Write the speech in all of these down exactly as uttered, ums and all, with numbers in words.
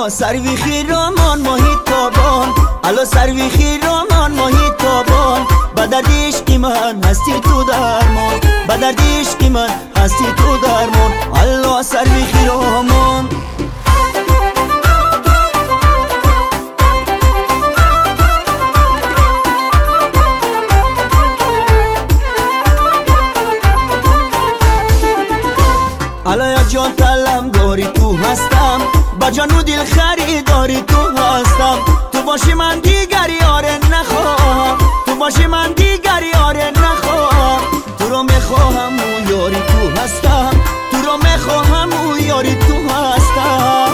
الله سروی خیرامان ماهی تابان الله سروی خیرامان ماهی تابان بدرد عشق من هستی تو درمان بدرد عشق من هستی تو درمان الله سروی خیرامان الله جان تلم داری تو هستم با جان و دل خریداری تو هستم تو باشی من دیگر یاره نخواهم تو باشی من دیگر یاره نخواهم تو رو میخواهم و یاری تو هستم تو رو میخواهم و یاری تو هستم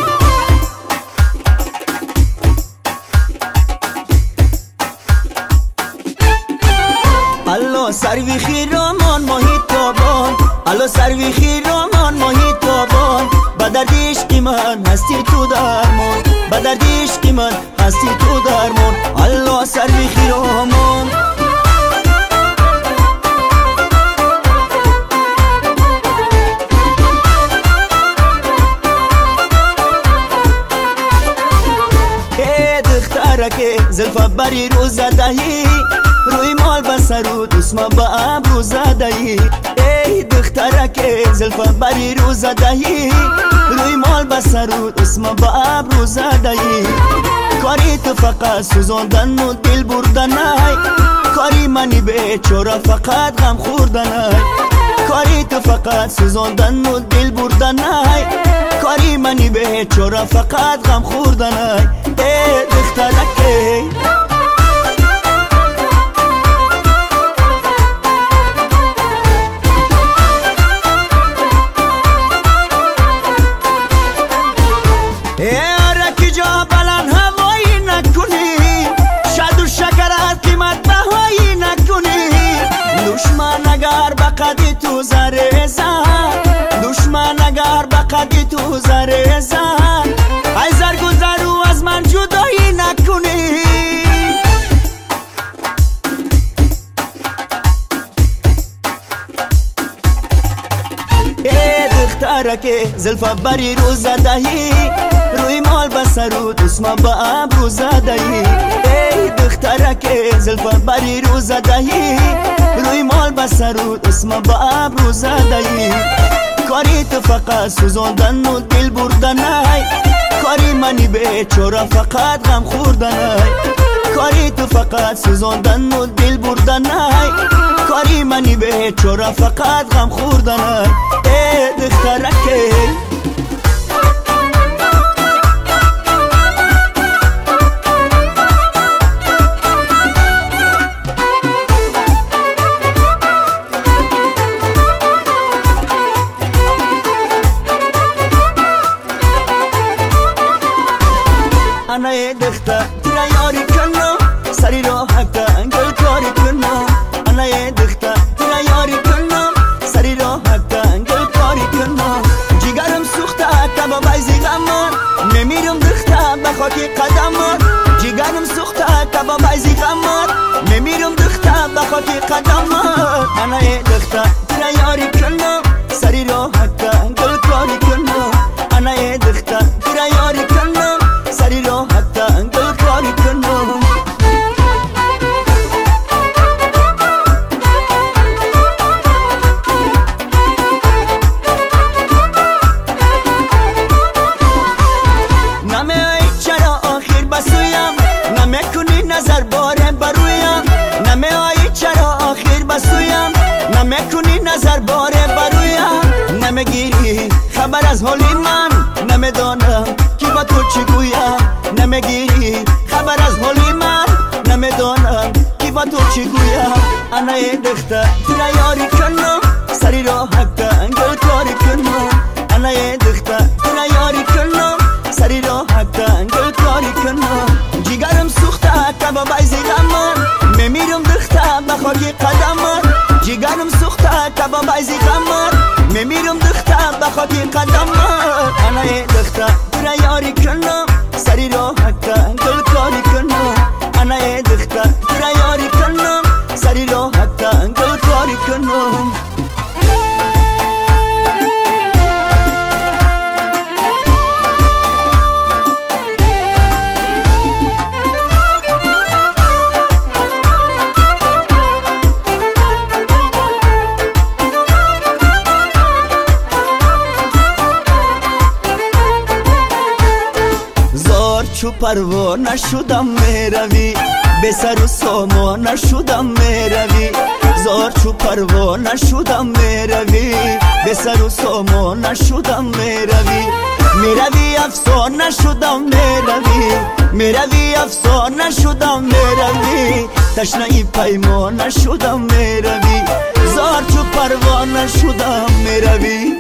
الله سروی خیرامان ماهی تابان الله سروی خیرامان ماهی تابان بدرد عشق من هستی تو درمان بدرد عشق من هستی تو درمان الله سروی خیرامان ای دخترک زلفا بری رو زدهی روی مال بسرو دسما با ابرو زدهی ای دخترک زلفا بری رو زدهی روی مال بسرو دسما با ابرو زدهی کاری تو فقط سوزاندن و دل بردنای کاری منی بیچاره فقط غم خوردنای کاری تو فقط سوزاندن و دل بردنای کاری منی بیچاره فقط غم خوردنای ای دخترک دشمن اگر بقدی تو زره زن دشمن اگر بقدی تو زره زن ای زرگذرو از من جدایی نکنی ای دخترک زلفا بری رو زدهی روی مال بسرو دسما با ابرو زدهی ای دخترک زلفا بری رو زدهی روی مال بسرو دسما با ابرو زدهی کاری تو فقط سوزاندن و دل بردنای کاری منی بیچاره فقط غم خوردنای کاری تو فقط سوزاندن و دل بردنای کاری منی بیچاره فقط غم خوردنای ای دخترک انا ای دختر ترا یاری کنم سری رو حقا انگل کاری کنم انا ای دختر ترا یاری کنم سری رو حقا انگل کاری کنم جیگرم سوخته تبا بایزی غمان نمیرم دختر بخاکی قدمان جیگرم سوخته تبا بایزی غمان نمیرم دختر بخاکی قدمان انا ای دختر ترا یاری کنم سری رو حقا انگل کاری کنم انا ای دختر ترا یاری کنم سری رو حتی انگل کاری کنم نمی ای چرا آخر بسویم نمی کنی نظر باره برویم نمی ای چرا آخر بسویم نمی کنی نظر باره برویم نمی گیری خبر از حالی من نمی دانم کی با تو چی گویم نمیگیری خبر از حالی من نمیدانم کی با تو چی گویم انا ای دختر ترا یاری کنم سری رو حقا انگل کاری کنم انا ای دختر ترا یاری کنم سری رو حقا انگل کاری کنم جیگرم سوخته تبا بایزی غمان میمیرم دختر بخاکی قدمان جیگرم سوخته تبا بایزی غمان میمیرم دختر بخاکی قدمان انا ای دختر ترا یاری کنم سری رو حقا انگل کاری کنم انا ای دختر ترا یاری کنم سری رو حقا انگل کاری کنم پروانه شدم میروی، به سر و سامان شدم میروی، زار چو پروانه شدم میروی، به سر و سامان شدم میروی، میروی افسانه شدم میروی، میروی افسانه شدم میروی، تشنه پیمانه شدم میروی، زار چو پروانه شدم میروی.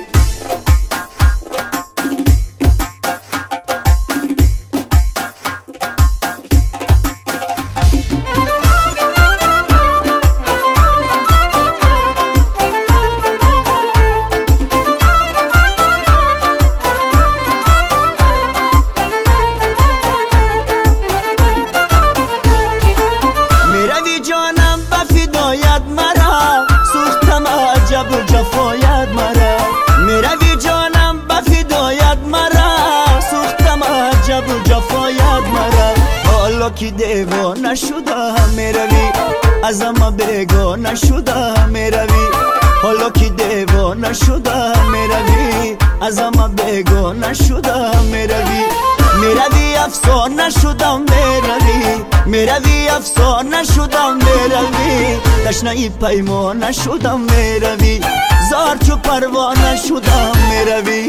عجب جفایت مرا میروی جانم بفدایت مرا، سوختم عجب جفایت مرا، حالا که دیوانه شدم میروی، از اما بیگانه شدم میروی، حالا که دیوانه شدم میروی، از اما بیگانه شدم میروی، میروی افسانه شدم میروی، میروی افسانه شدم میروی، تشنه پیمانه شدم میروی، زار چو پروانه شدم میروی.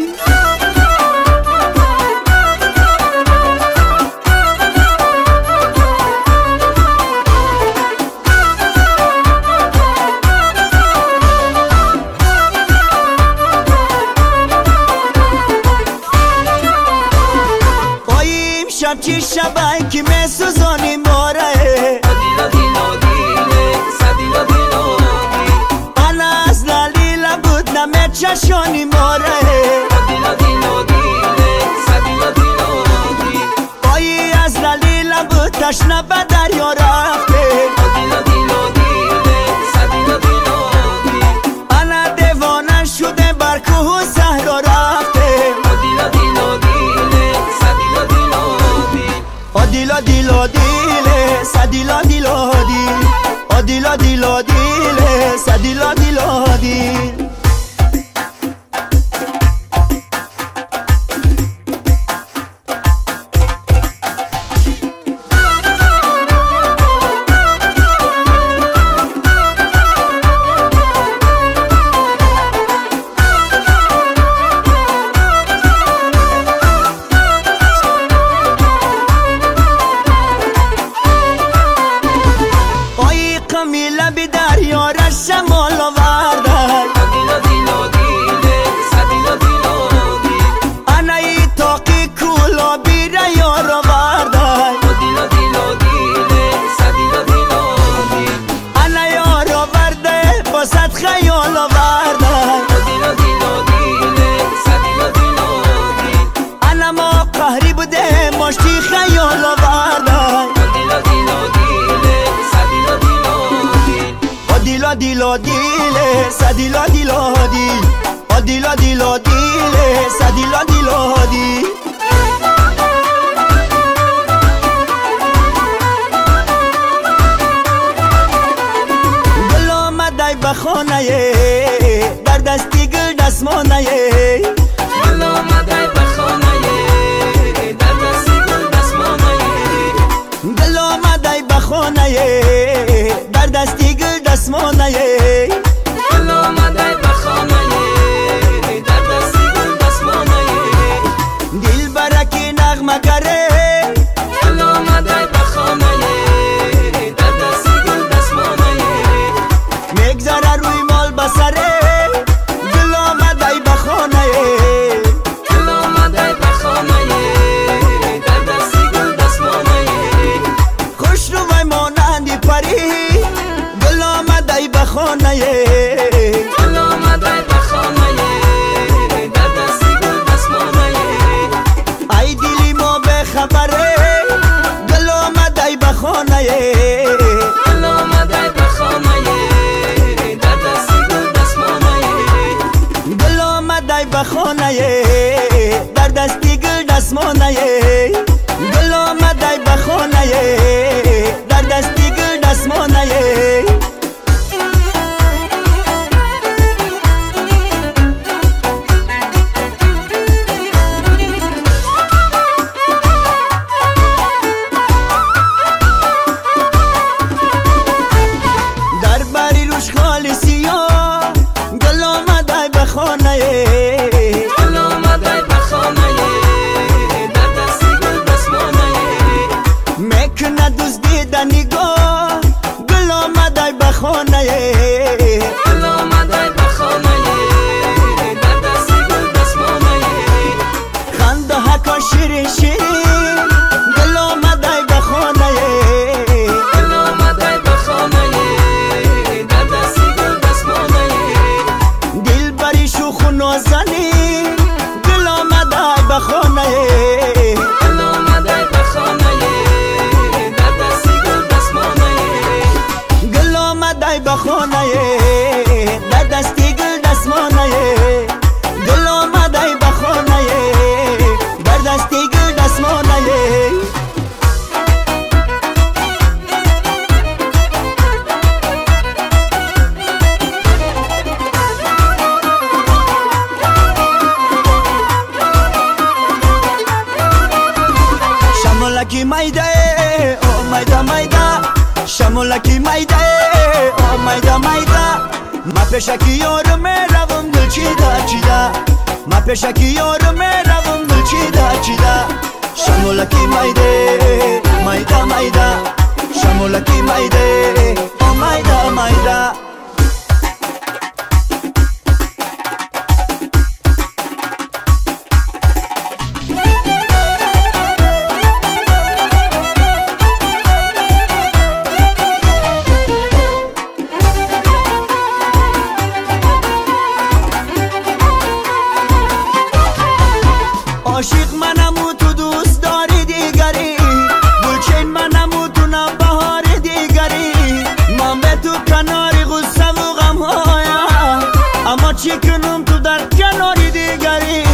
شب چی شبایی که می سوزانی ماره، دیلا دیلا دیله سدیلا دیلا دی، انا از لالیلا بود نمی چشانی ماره، دیلا دیلا دیله سدیلا دیلا دی، بایی از لالیلا بود تشنه به دریا رفته، دیلا دیلا دیله سدیلا دیلا دی، انا دیوانه شده بر کوه و صحرا رفته، دیلا دیلا دیله سدیلا دیلا دیلا دیلا دیله سدیلا دیلا دی، دیلا دیلا دیله سدیلا دیلا دی. میله بی دریا را شمال آورده، دیلا دیلا دیله سدیلا دیلا دی، انایی تاقی کولا بی ریار آورده، دیلا دیلا دیله سدیلا دیلا دی، انا یار آورده با صد خیال آورده، دیلا دیلا دیله سدیلا دیلا دی، انا ما قهری بوده ماشتی خیال آورده، دیلا دیلا دیله سدیلا دیلا دیلا دیلا دیله سدیلا دیلا دی، دیلا دیلا دیله سدیلا دیلا دی. گل آمده به خانه در دستی گل دستمانه، گل آمده به خانه در دستی گل دستمانه، گل آمده به خانه در دستی گل دستمانه، گل آمده به خانه در دستی گل دستمانه، دل برکی نغمه گره، گل آمده به خانه در دستی گل دستمانه، میگذره روی مال بسره، گل آمده به خانه، گل آمده به خانه در دستی گل دستمانه، خوش رو وی مانندی پری، گل آمده به خانه، گل آمده به خانه در دستی گل دستمانه، ای دلی ما به خبره، گل آمده به خانه، گل آمده به خانه در دستی گل دستمانه، گل آمده به خانه در دستی گل دستمانه، گل آمده به خانه در دستی گل دستمانه. خانه گل آمده به خانه در دستی گل دستمانه میکنه دزدیدن نگاه گل آمده به خانه گل آمده به خانه در دستی گل دستمانه خنده هکا شیرین شیرین گل آمده به خانه گل آمده به خانه در دستی گل دستمانه دل بری شوخ و نازنی گل آمده به خانه گل آمده به خانه در دستی گل دستمانه گل آمده به خانه در دستی گل دستمانه گل آمده به خانه در دستی گل دستمانه شمولکی مایده او مایده مایده شمولکی مایده او مایده مایده ما پیشکی یارو میروم دل چیده چیده ما پیشکی یارو میروم دل چیده چیده شمولکی مایده مایده مایده شمولکی مایده او مایده مایده عاشق منم و تو دوست داری دیگری گلچین منم و تو نبهار دیگری من به تو کناری غصه و غم هایم اما چی کنم تو در کناری دیگری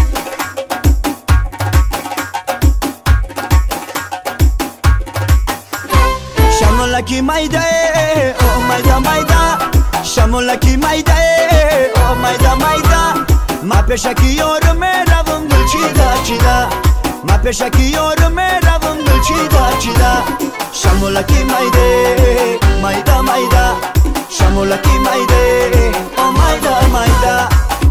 شمولکی مایده او مایده مایده شمولکی مایده او مایده مایده ما پیشکی یارو میروم دل چیده چیده ما پیشکی یارو میروم دل چیده چیده شمولکی مایده مایده مایده شمولکی مایده او مایده مایده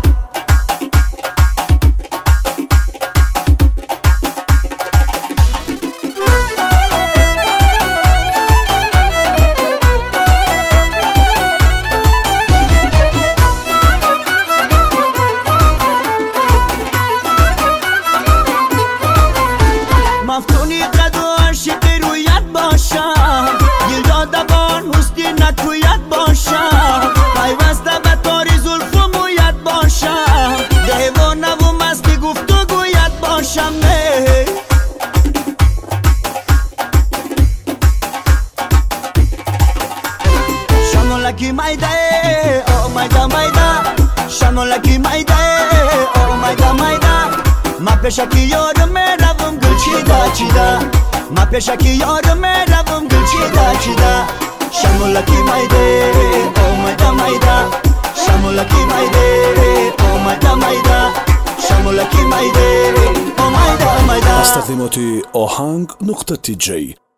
مفتونی قد و عاشقی رویت باشم گل داده بان حسنی نکویت باشم پیوسته به تاری زلف و مویت باشم دیوانه و مستی گفت و گویت باشم نه شمولکی مایده او مایده مایده شمولکی مایده او مایده مایده ما پیشکی یارو میروم گل چیده چیده ما پیشکی یارو میروم گل چیده چیده شمولکی مایده او مایده مایده شمولکی مایده او مایده مایده شمولکی مایده او مایده مایده از تقدیمات آهنگ نقطه تی جی